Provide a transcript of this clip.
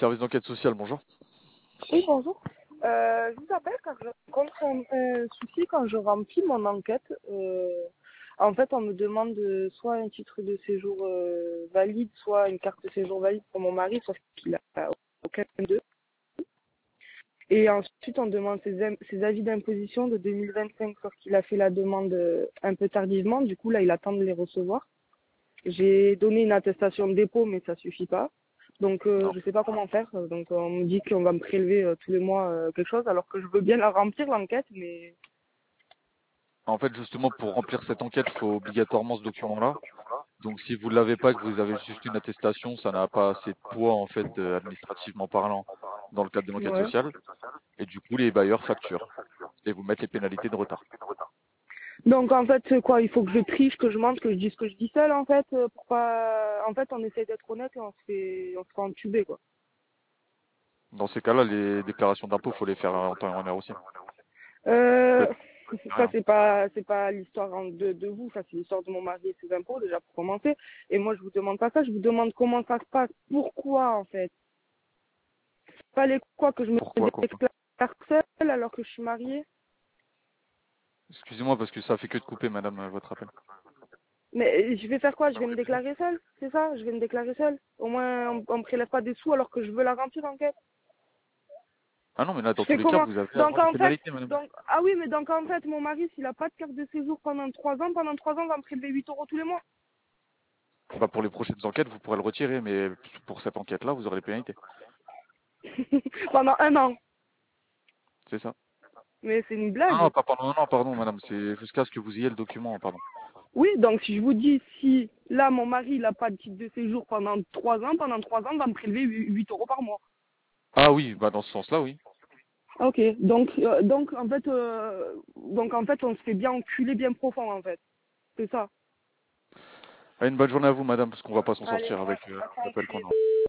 service d'enquête sociale, bonjour. Oui, bonjour. Je vous appelle car je rencontre un souci quand je remplis mon enquête. En fait, on me demande soit un titre de séjour valide, soit une carte de séjour valide pour mon mari, sauf qu'il a aucun des deux. Et ensuite, on demande ses avis d'imposition de 2025, sauf qu'il a fait la demande un peu tardivement. Du coup, là, il attend de les recevoir. J'ai donné une attestation de dépôt, mais ça suffit pas. Donc, Non. je sais pas comment faire. Donc, on me dit qu'on va me prélever tous les mois quelque chose, alors que je veux bien la remplir, l'enquête, mais... En fait, justement, pour remplir cette enquête, il faut obligatoirement ce document-là. Donc, si vous l'avez pas, que vous avez juste une attestation, ça n'a pas assez de poids, en fait, administrativement parlant, dans le cadre de l'enquête Ouais. sociale. Et du coup, les bailleurs facturent et vous mettent les pénalités de retard. Donc, en fait, c'est quoi? Il faut que je triche, que je mente, que je dise ce que je dis seul, en fait, pour pas... En fait, on essaie d'être honnête et on se fait entuber, quoi. Dans ces cas-là, les déclarations d'impôts, faut les faire en temps et en heure aussi. Faut Euh... être Ça, rien. c'est pas l'histoire de vous, ça, c'est l'histoire de mon mari et ses impôts, déjà, pour commencer. Et moi, je vous demande pas ça, je vous demande comment ça se passe, pourquoi, en fait. Fallait quoi, que je me Pourquoi, quoi? déclare seule alors que je suis mariée? Excusez-moi, parce que ça fait que de couper, madame, votre appel. Mais je vais faire quoi? Je vais me déclarer seule, c'est ça? Je vais me déclarer seule. Au moins, on me prélève pas des sous alors que je veux la remplir, l'enquête. Ah non, mais là, Je dans tous fais les cas, comment? vous avez à Donc avoir les en fait, pénalités, madame. ah oui, mais donc en fait, mon mari, s'il a pas de carte de séjour pendant 3 ans, on va me prélever 8 euros tous les mois. Bah, pour les prochaines enquêtes, vous pourrez le retirer, mais pour cette enquête-là, vous aurez les pénalités. Pendant 1 an. C'est ça. Mais c'est une Ah non, blague. pas pendant un an, pardon, madame. C'est jusqu'à ce que vous ayez le document, pardon. Oui, donc si je vous dis, si là, mon mari, il a pas de titre de séjour pendant 3 ans, on va me prélever 8 euros par mois. Ah oui, bah dans ce sens-là, oui. Ok, donc en fait, on se fait bien enculer bien profond, en fait. C'est ça. Une bonne journée à vous, madame, parce qu'on va pas s'en Allez, sortir ouais, avec on va l'appel s'enculer. qu'on a.